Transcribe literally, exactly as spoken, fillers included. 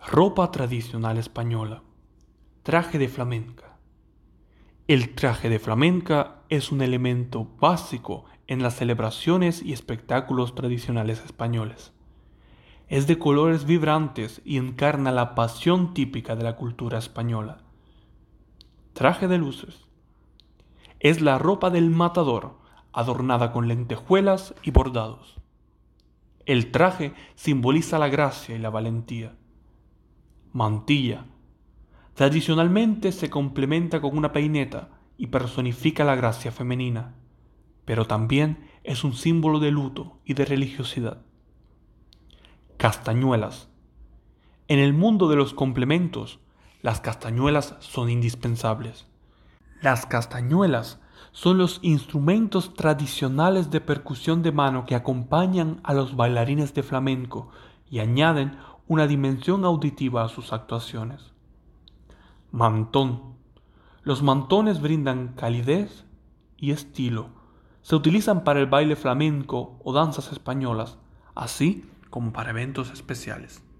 Ropa tradicional española. Traje de flamenca. El traje de flamenca es un elemento básico en las celebraciones y espectáculos tradicionales españoles. Es de colores vibrantes y encarna la pasión típica de la cultura española. Traje de luces. Es la ropa del matador, adornada con lentejuelas y bordados. El traje simboliza la gracia y la valentía. Mantilla. Tradicionalmente se complementa con una peineta y personifica la gracia femenina, pero también es un símbolo de luto y de religiosidad. Castañuelas. En el mundo de los complementos, las castañuelas son indispensables. Las castañuelas son los instrumentos tradicionales de percusión de mano que acompañan a los bailarines de flamenco y añaden una dimensión auditiva a sus actuaciones. Mantón. Los mantones brindan calidez y estilo. Se utilizan para el baile flamenco o danzas españolas, así como para eventos especiales.